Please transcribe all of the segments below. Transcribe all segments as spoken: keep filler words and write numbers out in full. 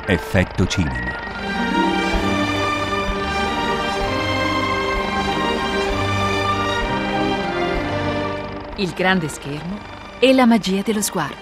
Effetto cinema. Il grande schermo e la magia dello sguardo.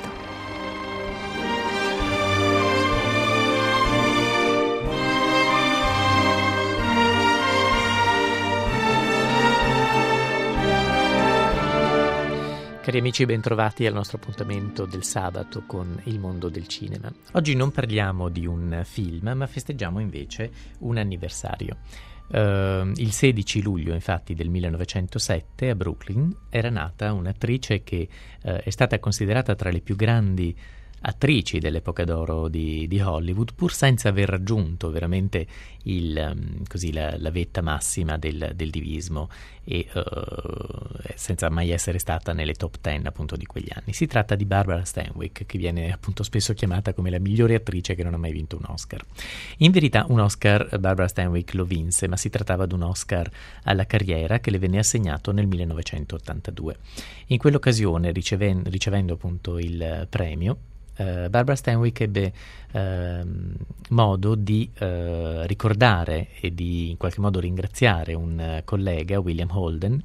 Cari amici, bentrovati al nostro appuntamento del sabato con il mondo del cinema. Oggi non parliamo di un film, ma festeggiamo invece un anniversario. Uh, il sedici luglio, infatti, del millenovecentosette a Brooklyn era nata un'attrice che uh, è stata considerata tra le più grandi attrici dell'epoca d'oro di, di Hollywood, pur senza aver raggiunto veramente il, um, così, la, la vetta massima del, del divismo e uh, senza mai essere stata nelle top ten appunto di quegli anni. Si tratta di Barbara Stanwyck, che viene appunto spesso chiamata come la migliore attrice che non ha mai vinto un Oscar. In verità un Oscar Barbara Stanwyck lo vinse, ma si trattava di un Oscar alla carriera che le venne assegnato nel millenovecentottantadue. In quell'occasione, riceven- ricevendo appunto il premio, Uh, Barbara Stanwyck ebbe uh, modo di uh, ricordare e di in qualche modo ringraziare un uh, collega, William Holden,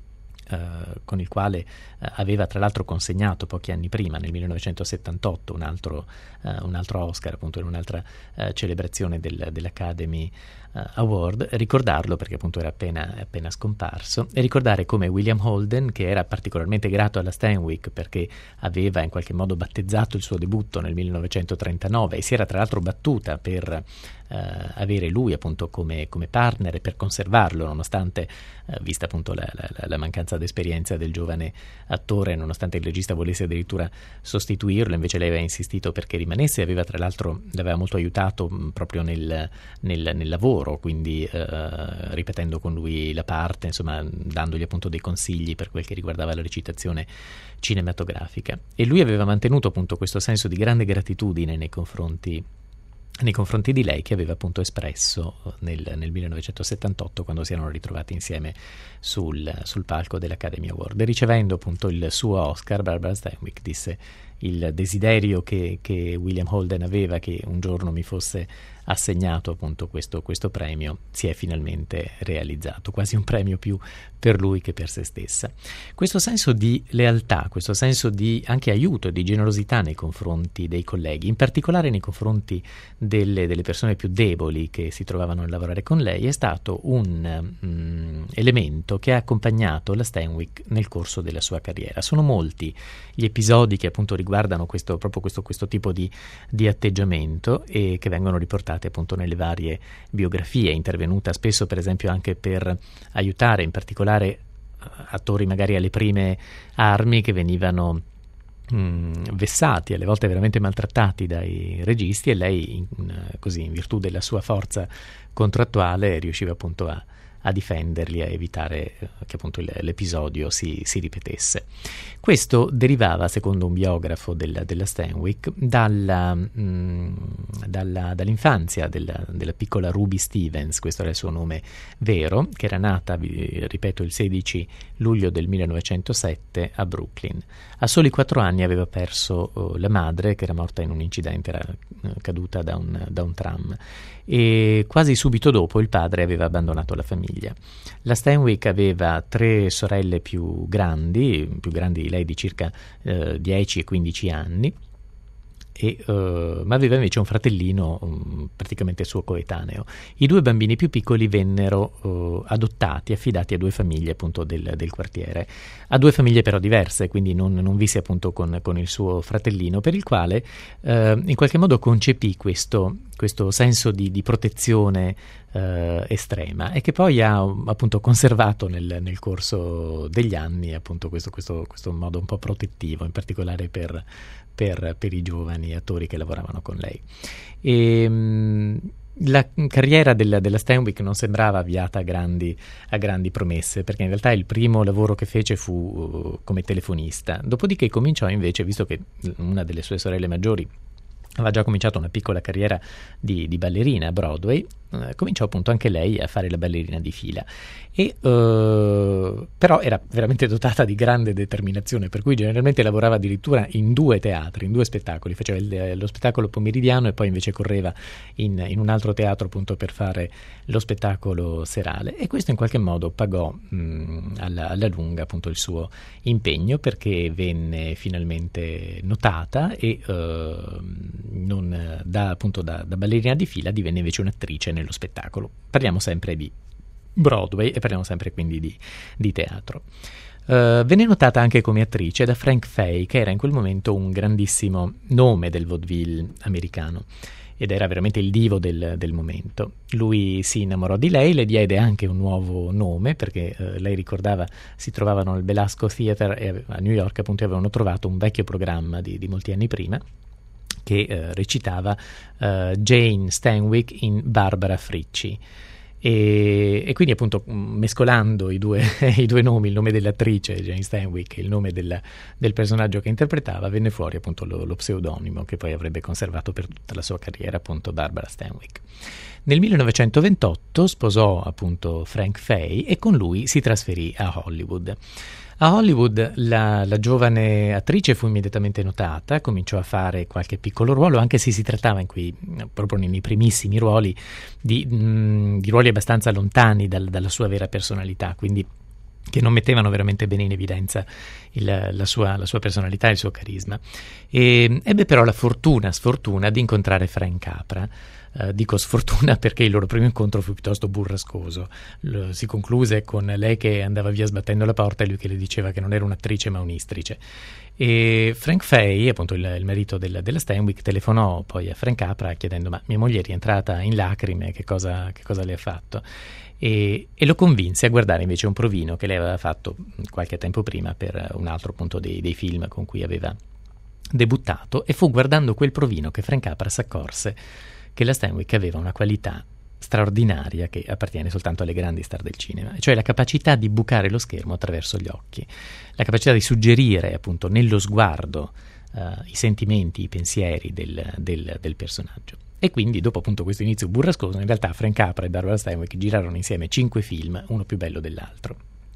Uh, con il quale uh, aveva tra l'altro consegnato pochi anni prima, nel millenovecentosettantotto, un altro, uh, un altro Oscar, appunto in un'altra uh, celebrazione del, dell'Academy uh, Award. Ricordarlo perché appunto era appena, appena scomparso, e ricordare come William Holden, che era particolarmente grato alla Stanwyck perché aveva in qualche modo battezzato il suo debutto nel millenovecentotrentanove e si era tra l'altro battuta per Uh, avere lui appunto come, come partner e per conservarlo, nonostante uh, vista appunto la, la, la mancanza d'esperienza del giovane attore, nonostante il regista volesse addirittura sostituirlo, invece lei aveva insistito perché rimanesse, aveva tra l'altro l'aveva molto aiutato mh, proprio nel, nel, nel lavoro, quindi uh, ripetendo con lui la parte, insomma dandogli appunto dei consigli per quel che riguardava la recitazione cinematografica, e lui aveva mantenuto appunto questo senso di grande gratitudine nei confronti nei confronti di lei, che aveva appunto espresso nel, nel millenovecentosettantotto, quando si erano ritrovati insieme sul, sul palco dell'Academy Award. E ricevendo appunto il suo Oscar, Barbara Stanwyck disse: il desiderio che, che William Holden aveva che un giorno mi fosse assegnato appunto questo, questo premio si è finalmente realizzato, quasi un premio più per lui che per se stessa. Questo senso di lealtà, questo senso di anche aiuto e di generosità nei confronti dei colleghi, in particolare nei confronti delle, delle persone più deboli che si trovavano a lavorare con lei, è stato un um, elemento che ha accompagnato la Stanwyck nel corso della sua carriera. Sono molti gli episodi che appunto riguardano questo, proprio questo, questo tipo di, di atteggiamento e che vengono riportati appunto nelle varie biografie. È intervenuta spesso per esempio anche per aiutare in particolare attori magari alle prime armi che venivano mh, vessati, alle volte veramente maltrattati dai registi, e lei in, così in virtù della sua forza contrattuale riusciva appunto a a difenderli, a evitare eh, che appunto il, l'episodio si, si ripetesse. Questo derivava, secondo un biografo della, della Stanwyck, dalla, mh, dalla, dall'infanzia della, della piccola Ruby Stevens, questo era il suo nome vero, che era nata, vi, ripeto, il sedici luglio del millenovecentosette a Brooklyn. A soli quattro anni aveva perso uh, la madre, che era morta in un incidente, era uh, caduta da un, da un tram, e quasi subito dopo il padre aveva abbandonato la famiglia. La Stanwyck aveva tre sorelle più grandi, più grandi di lei di circa eh, dieci e quindici anni, e, uh, ma aveva invece un fratellino um, praticamente suo coetaneo. I due bambini più piccoli vennero uh, adottati, affidati a due famiglie appunto del, del quartiere, a due famiglie però diverse, quindi non, non visse appunto con, con il suo fratellino, per il quale uh, in qualche modo concepì questo, questo senso di, di protezione uh, estrema, e che poi ha appunto conservato nel, nel corso degli anni appunto questo, questo, questo modo un po' protettivo, in particolare per Per, per i giovani attori che lavoravano con lei. E, mh, la carriera della, della Stanwyck non sembrava avviata a grandi, a grandi promesse, perché in realtà il primo lavoro che fece fu uh, come telefonista. Dopodiché cominciò invece, visto che una delle sue sorelle maggiori aveva già cominciato una piccola carriera di, di ballerina a Broadway, eh, cominciò appunto anche lei a fare la ballerina di fila. E, uh, però era veramente dotata di grande determinazione, per cui generalmente lavorava addirittura in due teatri, in due spettacoli, faceva il, lo spettacolo pomeridiano e poi invece correva in, in un altro teatro appunto per fare lo spettacolo serale, e questo in qualche modo pagò mh, alla, alla lunga appunto il suo impegno, perché venne finalmente notata e uh, non, da, appunto da, da ballerina di fila divenne invece un'attrice nello spettacolo. Parliamo sempre di Broadway e parliamo sempre quindi di, di teatro. Uh, venne notata anche come attrice da Frank Fay, che era in quel momento un grandissimo nome del vaudeville americano ed era veramente il divo del, del momento. Lui si innamorò di lei, le diede anche un nuovo nome, perché uh, lei ricordava si trovavano al Belasco Theater e a New York appunto avevano trovato un vecchio programma di, di molti anni prima che uh, recitava uh, Jane Stanwyck in Barbara Frietchie. E, e quindi appunto mescolando i due, i due nomi, il nome dell'attrice Jane Stanwyck e il nome del, del personaggio che interpretava, venne fuori appunto lo, lo pseudonimo che poi avrebbe conservato per tutta la sua carriera, appunto Barbara Stanwyck. Nel millenovecentoventotto sposò appunto Frank Fay e con lui si trasferì a Hollywood. A Hollywood la, la giovane attrice fu immediatamente notata, cominciò a fare qualche piccolo ruolo, anche se si trattava in cui, proprio nei primissimi ruoli, di, mh, di ruoli abbastanza lontani dal, dalla sua vera personalità, quindi che non mettevano veramente bene in evidenza il, la, sua, la sua personalità e il suo carisma. E ebbe però la fortuna, sfortuna, di incontrare Frank Capra. Uh, dico sfortuna perché il loro primo incontro fu piuttosto burrascoso. L- si concluse con lei che andava via sbattendo la porta e lui che le diceva che non era un'attrice ma un'istrice. E Frank Fay, appunto il, il marito del, della Stanwyck, telefonò poi a Frank Capra chiedendo: ma mia moglie è rientrata in lacrime, che cosa, che cosa le ha fatto? E, e lo convinse a guardare invece un provino che lei aveva fatto qualche tempo prima per un altro appunto dei, dei film con cui aveva debuttato, e fu guardando quel provino che Frank Capra si accorse che la Stanwyck aveva una qualità straordinaria che appartiene soltanto alle grandi star del cinema, cioè la capacità di bucare lo schermo attraverso gli occhi, la capacità di suggerire appunto nello sguardo uh, i sentimenti, i pensieri del, del, del personaggio. E quindi dopo appunto questo inizio burrascoso, in realtà Frank Capra e Barbara Stanwyck girarono insieme cinque film, uno più bello dell'altro.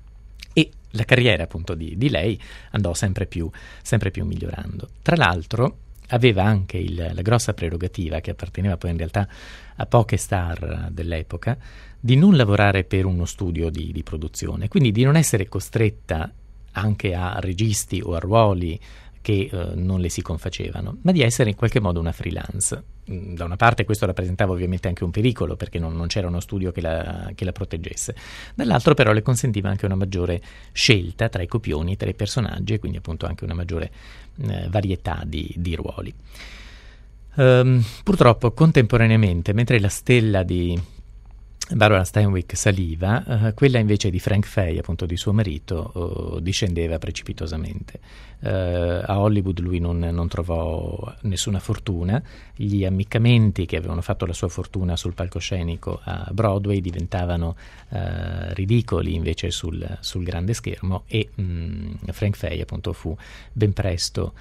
E la carriera appunto di, di lei andò sempre più, sempre più migliorando. Tra l'altro aveva anche il, la grossa prerogativa, che apparteneva poi in realtà a poche star dell'epoca, di non lavorare per uno studio di, di produzione, quindi di non essere costretta anche a registi o a ruoli che eh, non le si confacevano, ma di essere in qualche modo una freelance. Da una parte questo rappresentava ovviamente anche un pericolo, perché non, non c'era uno studio che la, che la proteggesse, dall'altro però le consentiva anche una maggiore scelta tra i copioni, tra i personaggi, e quindi appunto anche una maggiore eh, varietà di, di ruoli. Um, purtroppo contemporaneamente, mentre la stella di Barbara Stanwyck saliva, uh, quella invece di Frank Fay, appunto di suo marito, uh, discendeva precipitosamente. Uh, a Hollywood lui non, non trovò nessuna fortuna, gli ammiccamenti che avevano fatto la sua fortuna sul palcoscenico a Broadway diventavano uh, ridicoli invece sul, sul grande schermo, e um, Frank Fay appunto fu ben presto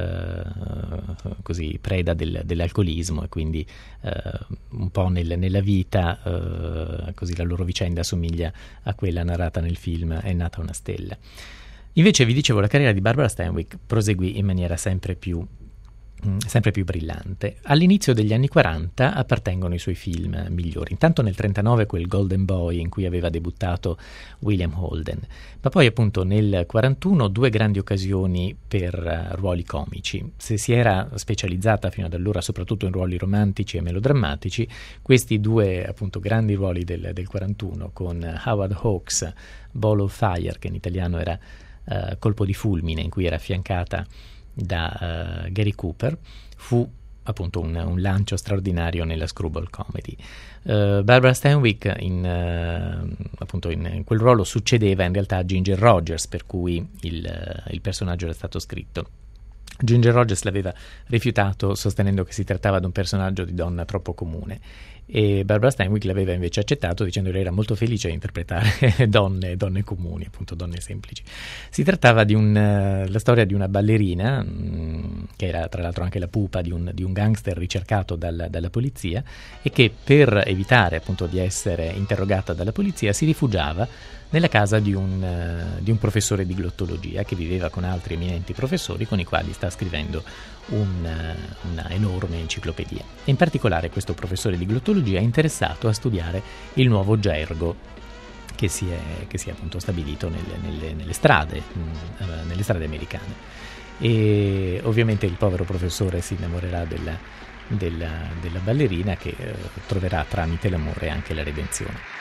Uh, così preda del, dell'alcolismo, e quindi uh, un po' nel, nella vita uh, così la loro vicenda assomiglia a quella narrata nel film È nata una stella. Invece vi dicevo, la carriera di Barbara Stanwyck proseguì in maniera sempre più sempre più brillante. All'inizio degli anni quaranta appartengono i suoi film migliori. Intanto nel trentanove quel Golden Boy in cui aveva debuttato William Holden, ma poi appunto nel quarantuno due grandi occasioni per uh, ruoli comici. Se si era specializzata fino ad allora soprattutto in ruoli romantici e melodrammatici, questi due appunto grandi ruoli del, del quarantuno con Howard Hawks' Ball of Fire, che in italiano era uh, Colpo di fulmine, in cui era affiancata da uh, Gary Cooper, fu appunto un, un lancio straordinario nella screwball comedy. Uh, Barbara Stanwyck in, uh, appunto in, in quel ruolo succedeva in realtà a Ginger Rogers, per cui il, uh, il personaggio era stato scritto Ginger Rogers l'aveva rifiutato, sostenendo che si trattava di un personaggio di donna troppo comune, e Barbara Stanwyck l'aveva invece accettato, dicendo che era molto felice di interpretare donne, donne comuni, appunto donne semplici. Si trattava di un, uh, la storia di una ballerina, mh, che era tra l'altro anche la pupa di un, di un gangster ricercato dal, dalla polizia, e che per evitare appunto di essere interrogata dalla polizia si rifugiava nella casa di un, uh, di un professore di glottologia che viveva con altri eminenti professori con i quali sta scrivendo un, uh, una enorme enciclopedia. E in particolare questo professore di glottologia è interessato a studiare il nuovo gergo che si è, che si è appunto stabilito nelle, nelle, nelle strade, mh, uh, nelle strade americane. E ovviamente il povero professore si innamorerà della, della, della ballerina, che uh, troverà tramite l'amore anche la redenzione.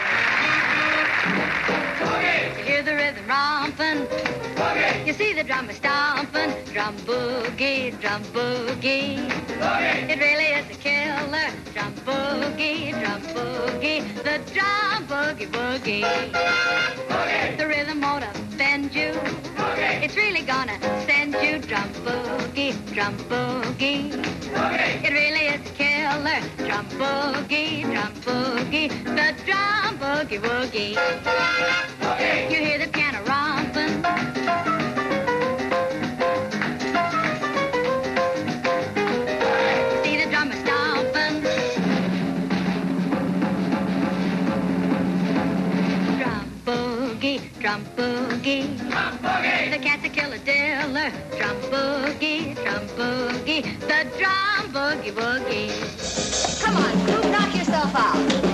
You hear the rhythm romping, you see the drummer stomping, drum boogie, drum boogie. It really is a killer, drum boogie, drum boogie, the drum boogie boogie. The rhythm won't offend you, it's really gonna send you drum boogie, drum boogie. It really is a killer, drum boogie, drum boogie, the drum boogie woogie. You hear the piano romping, see the drummer stomping, drum boogie, drum boogie, drum boogie. The cat's a killer diller, drum boogie, drum boogie, the drum boogie woogie. Come on, Scoop, knock yourself out.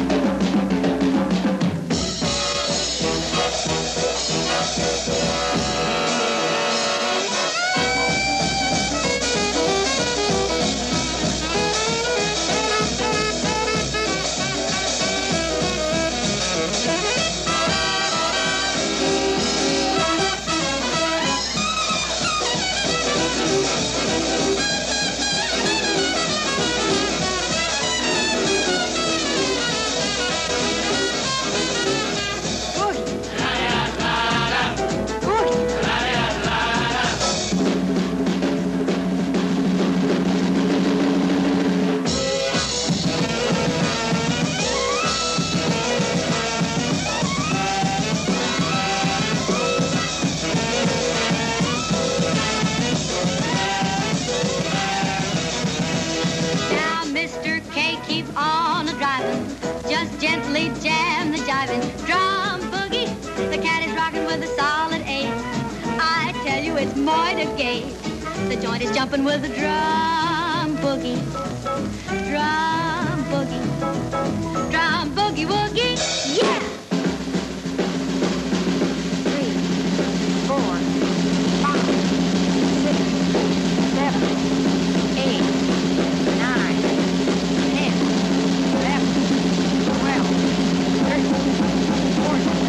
Gently jam the jiving drum boogie. The cat is rocking with a solid eight. I tell you it's more to gay. The joint is jumping with a drum boogie. Drum boogie. Drum boogie woogie. Yeah! Three, four, five, six, seven, eight, nine, ten, eleven, twelve, thirteen, fourteen.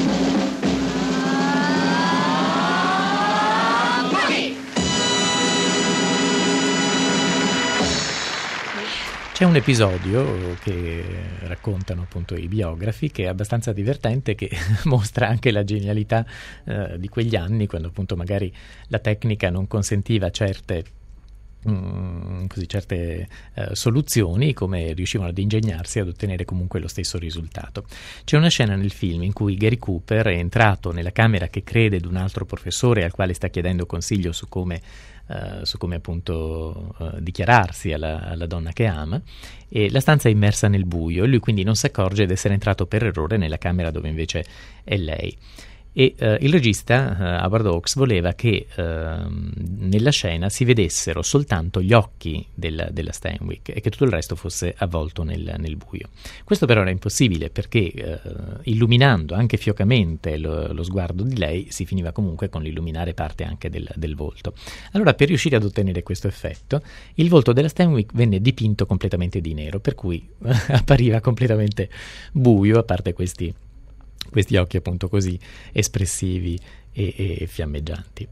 C'è un episodio che raccontano appunto i biografi che è abbastanza divertente, che mostra anche la genialità eh, di quegli anni, quando appunto magari la tecnica non consentiva certe Mm, così certe eh, soluzioni, come riuscivano ad ingegnarsi ad ottenere comunque lo stesso risultato. C'è una scena nel film in cui Gary Cooper è entrato nella camera che crede di un altro professore al quale sta chiedendo consiglio su come, eh, su come appunto eh, dichiararsi alla, alla donna che ama, e la stanza è immersa nel buio e lui quindi non si accorge di essere entrato per errore nella camera dove invece è lei. E uh, il regista uh, Howard Hawks voleva che uh, nella scena si vedessero soltanto gli occhi del, della Stanwyck e che tutto il resto fosse avvolto nel, nel buio. Questo però era impossibile, perché uh, illuminando anche fiocamente lo, lo sguardo di lei si finiva comunque con l'illuminare parte anche del, del volto. Allora, per riuscire ad ottenere questo effetto, il volto della Stanwyck venne dipinto completamente di nero, per cui appariva completamente buio, a parte questi questi occhi appunto così espressivi e, e fiammeggianti.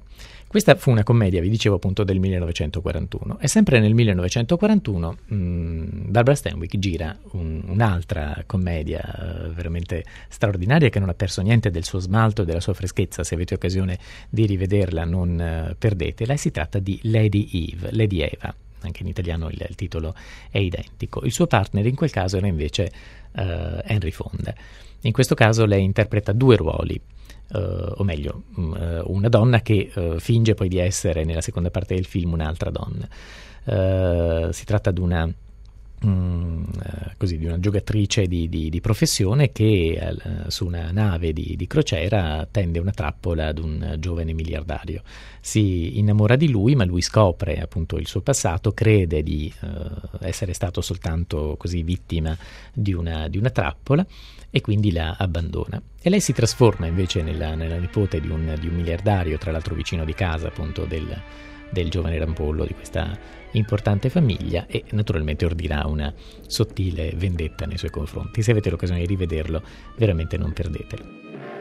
Questa fu una commedia, vi dicevo appunto, del millenovecentoquarantuno, e sempre nel millenovecentoquarantuno mh, Barbara Stanwyck gira un, un'altra commedia uh, veramente straordinaria, che non ha perso niente del suo smalto e della sua freschezza. Se avete occasione di rivederla non uh, perdetela, e si tratta di Lady Eve, Lady Eva. Anche in italiano il, il titolo è identico. Il suo partner in quel caso era invece uh, Henry Fonda. In questo caso lei interpreta due ruoli, uh, o meglio, uh, una donna che uh, finge poi di essere nella seconda parte del film un'altra donna. Uh, si tratta di una Mm, così, di una giocatrice di, di, di professione che eh, su una nave di, di crociera tende una trappola ad un giovane miliardario. Si innamora di lui, ma lui scopre appunto il suo passato, crede di eh, essere stato soltanto così vittima di una, di una trappola, e quindi la abbandona. E lei si trasforma invece nella, nella nipote di un, di un miliardario, tra l'altro vicino di casa appunto del, del giovane rampollo di questa importante famiglia, e naturalmente ordirà una sottile vendetta nei suoi confronti. Se avete l'occasione di rivederlo, veramente non perdetelo.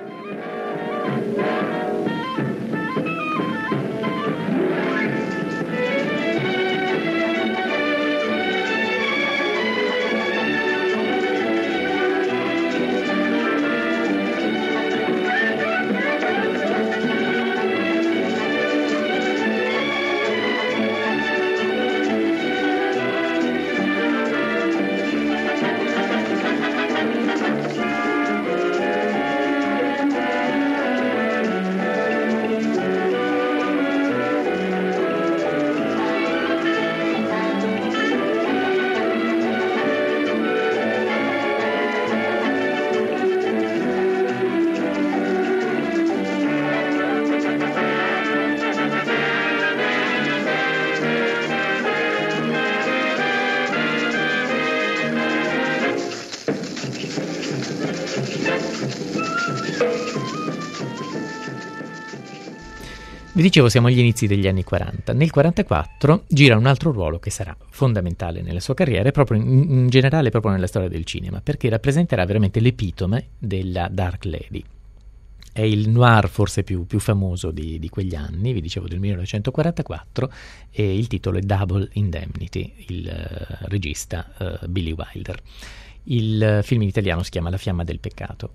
Vi dicevo, siamo agli inizi degli anni quaranta. Nel quarantaquattro gira un altro ruolo che sarà fondamentale nella sua carriera e proprio in, in generale proprio nella storia del cinema, perché rappresenterà veramente l'epitome della Dark Lady. È il noir forse più, più famoso di, di quegli anni, vi dicevo del millenovecentoquarantaquattro, e il titolo è Double Indemnity, il uh, regista uh, Billy Wilder. Il uh, film in italiano si chiama La fiamma del peccato.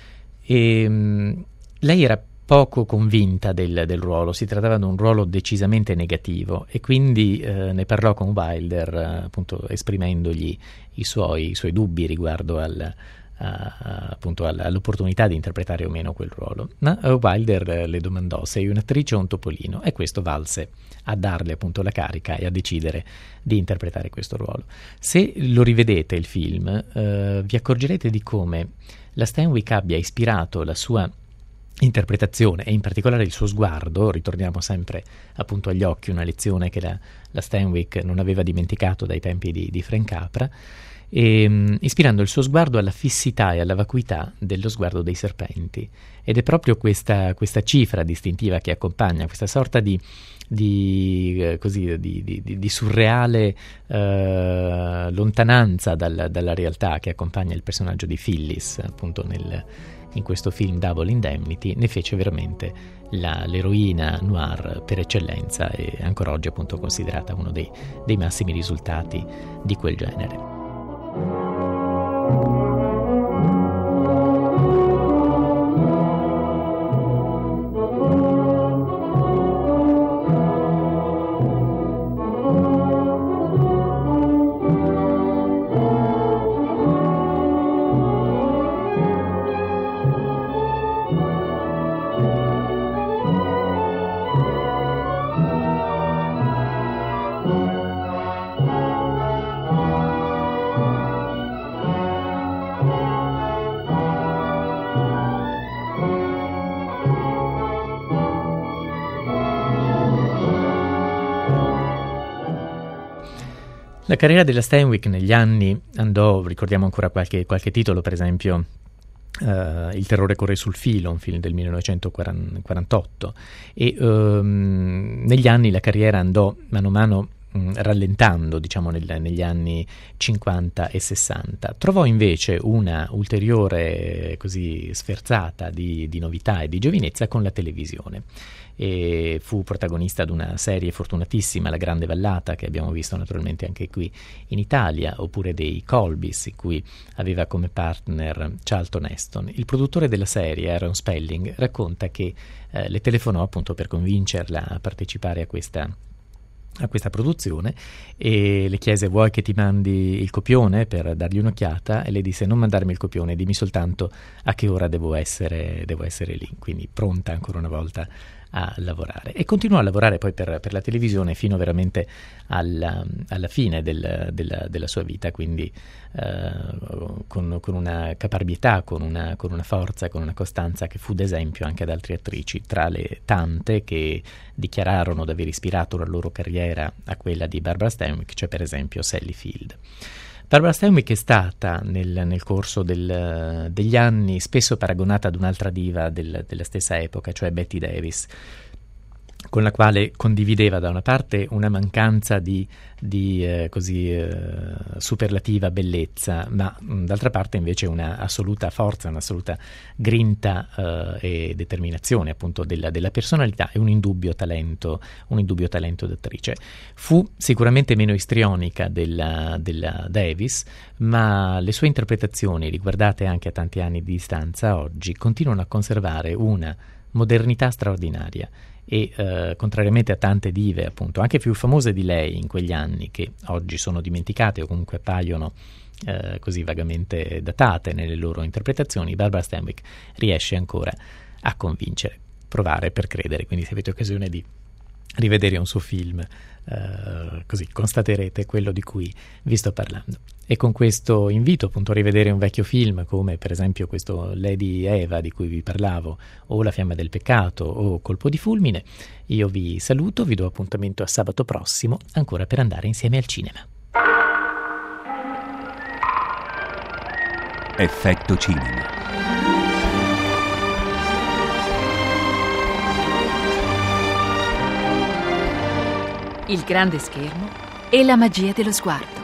E, um, lei era poco convinta del, del ruolo, si trattava di un ruolo decisamente negativo, e quindi eh, ne parlò con Wilder, eh, appunto esprimendogli i suoi, i suoi dubbi riguardo al, a, appunto all'opportunità di interpretare o meno quel ruolo. Ma uh, Wilder eh, le domandò: sei un'attrice o un topolino? E questo valse a darle appunto la carica e a decidere di interpretare questo ruolo. Se lo rivedete il film, eh, vi accorgerete di come la Stanwyck abbia ispirato la sua interpretazione, e in particolare il suo sguardo. Ritorniamo sempre appunto agli occhi, una lezione che la, la Stanwyck non aveva dimenticato dai tempi di, di Frank Capra, e, um, ispirando il suo sguardo alla fissità e alla vacuità dello sguardo dei serpenti. Ed è proprio questa, questa cifra distintiva che accompagna, questa sorta di di, eh, così, di, di, di surreale eh, lontananza dal, dalla realtà che accompagna il personaggio di Phyllis appunto nel in questo film Double Indemnity, ne fece veramente la, l'eroina noir per eccellenza, e ancora oggi appunto considerata uno dei, dei massimi risultati di quel genere. La carriera della Stanwyck negli anni andò, ricordiamo ancora qualche, qualche titolo, per esempio uh, Il terrore corre sul filo, un film del millenovecentoquarantotto, e um, negli anni la carriera andò mano a mano mh, rallentando, diciamo, nel, negli anni cinquanta e sessanta. Trovò invece una ulteriore così sferzata di, di novità e di giovinezza con la televisione. E fu protagonista di una serie fortunatissima, La Grande Vallata, che abbiamo visto naturalmente anche qui in Italia, oppure dei Colbys, in cui aveva come partner Charlton Heston. Il produttore della serie, Aaron Spelling, racconta che eh, le telefonò appunto per convincerla a partecipare a questa a questa produzione e le chiese: vuoi che ti mandi il copione per dargli un'occhiata? E le disse: non mandarmi il copione, dimmi soltanto a che ora devo essere, devo essere lì. Quindi pronta ancora una volta a lavorare, e continuò a lavorare poi per, per la televisione fino veramente alla, alla fine del, della, della sua vita, quindi eh, con, con una caparbietà, con una, con una forza, con una costanza che fu d'esempio anche ad altre attrici, tra le tante che dichiararono di aver ispirato la loro carriera a quella di Barbara Stanwyck. C'è per esempio Sally Field. Barbara Stanwyck è stata nel, nel corso del, degli anni spesso paragonata ad un'altra diva del, della stessa epoca, cioè Bette Davis, con la quale condivideva da una parte una mancanza di, di eh, così eh, superlativa bellezza, ma mh, d'altra parte invece una assoluta forza, un'assoluta grinta eh, e determinazione appunto della, della personalità e un indubbio talento, un indubbio talento d'attrice. Fu sicuramente meno istrionica della, della Davis, ma le sue interpretazioni, riguardate anche a tanti anni di distanza oggi, continuano a conservare una modernità straordinaria. E eh, contrariamente a tante dive appunto anche più famose di lei in quegli anni, che oggi sono dimenticate o comunque appaiono eh, così vagamente datate nelle loro interpretazioni, Barbara Stanwyck riesce ancora a convincere. Provare per credere, quindi se avete occasione di rivedere un suo film eh, così constaterete quello di cui vi sto parlando. E con questo invito appunto a rivedere un vecchio film come per esempio questo Lady Eva di cui vi parlavo, o La Fiamma del Peccato, o Colpo di Fulmine, io vi saluto, vi do appuntamento a sabato prossimo ancora per andare insieme al cinema. Effetto cinema. Il grande schermo e la magia dello sguardo.